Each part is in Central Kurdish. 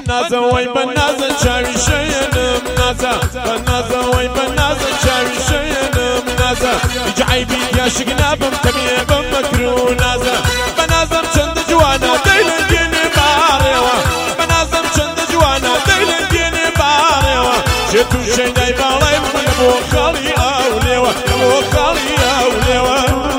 بەنازەوەی بەنازە چاوی شەیەنم نازە بەنازەوەی بەنازە چاوی شەیەنم نازە هیچ عیبی یاشک نابم تەمیە بەم مەکر و نازە بەنازەم چەندە جوانە دەی لە گێنێ باڕێوە بەنازەم چەندە جوانە دەی لە گێنێ باڕێوە شێت و شەیدای باڵای من بۆ خاڵی ئاولێوە بۆ خاڵی ئاولێوە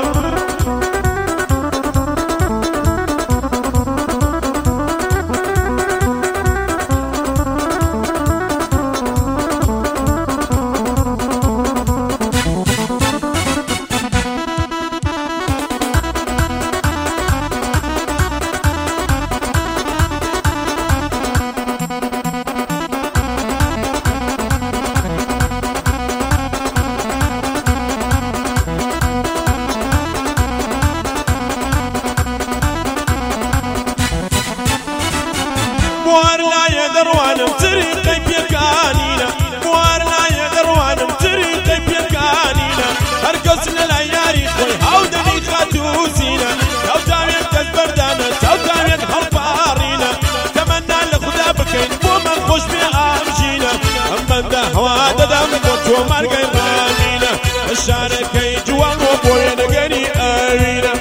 بوار لا يدروانم طريقي بيكانينا بوار لا يدروانم طريقي بيكانينا هرقصنا العياري خوي هاودني خاتوسينا لو تاويك تزبردانا لو تاويك هالبارينا تمنى لخدا بكين بو من خوش بأمجينا هم بنده هوا ددام بوتو مرقي مانينا الشاركي جوان وبوين قري اوينا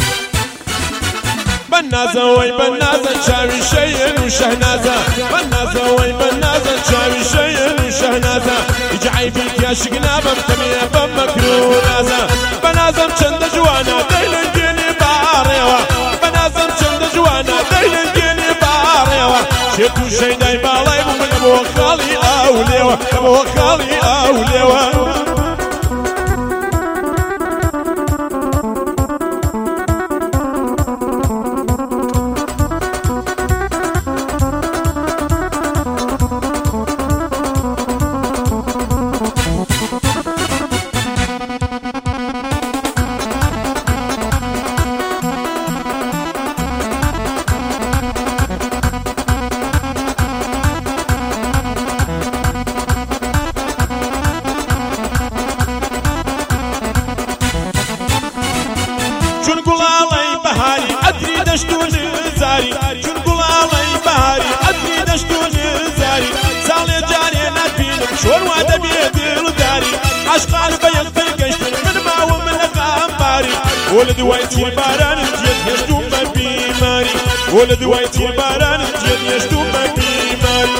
بەنازەوەی بەنازە چاوی شەیەن و شەهنازە بەنازەوەی بەنازە چاوی شەیەن و شەهنازە هیچ عیبی یاشک نابم تەمیە بەم مەکر و نازە بەنازەم چەندە جوانە دەی لە گێنێ باڕێوە بەنازەم چەندە جوانە دەی لە گێنێ باڕێوە شێت و شەیدای باڵای من بۆ خاڵی ئاولێوە بۆ خاڵی ئاولێوە چون گوڵاڵەی بەهاری ئەتری دەشت و نزاری چون گوڵاڵەی بەهاری ئەتری دەشت و نزاری ساڵێ جارێ نەبینم شۆر وا دەبێ دڵداری عاشقان بە یەکتر گەشتن من ماوەم لە غەمباری وە لە دوای تیر بارانت جێت هێشتوم بە بیماری وە لە دوای تیر بارانت جێت هێشتوم بە بیماری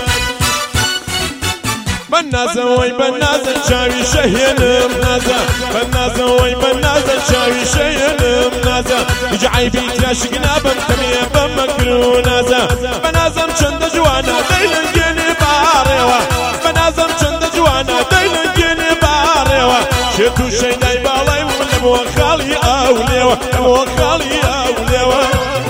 بەنازەوەی بەنازە چاوی شەهێنم نازە بەنازەوەی بەنازە چاوی شەهێنم نازە هیچ عیبی یاشک نابم تەمیە بەم مەکر و نازە بەنازەم چەندە جوانە دەی لە گێنێ باڕێوە بەنازەم چەندە جوانە دەی لە گێنێ باڕێوە شێت و شەیدای باڵای من بۆ خاڵی ئاولێوە بۆ خاڵی ئاولێوە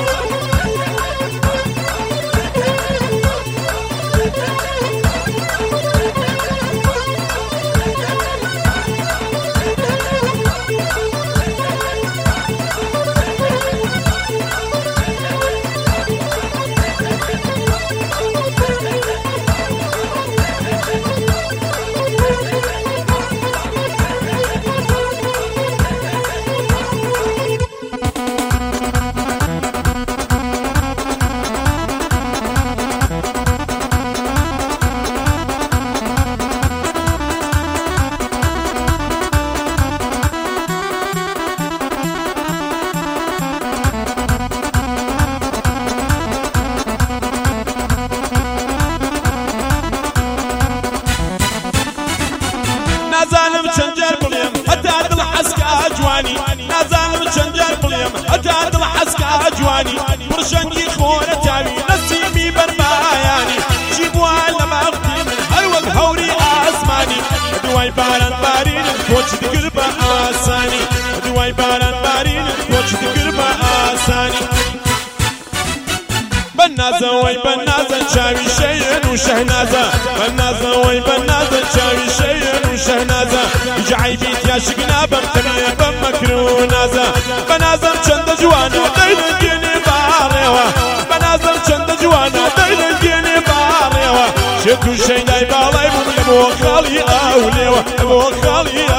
نازانم چەند جار بڵێم هەتا دڵ حەسکە جوانی نازانم چەند جار بڵێم هەتا دڵ حەسکە جوانی پڕشەنگی خۆرە تاوی نەسیمی بەرمایانی چی بووە لە باغتی من هەر وەک هەوری ئاسمانی دوای باران بارینم کۆچ دگر بە ئاسانی دوای باران بارینم کۆچ دگر بە ئاسانی بەنازەوەی بەنازە چاوی شەیەن و شەهنازە بەنازەوەی بەنازە چاوی شەیەن و شەهنازە هیچ عیبی یاشک نابم تەمیە بەم مەکر و نازە بەنازەم چەندە جوانە دەی لە گێنێ باڕێوە بەنازەم چەندە جوانە دەی لە گێنێ باڕێوە شێت و شەیدای باڵای من بۆ خاڵی ئاولێوە بۆ خاڵی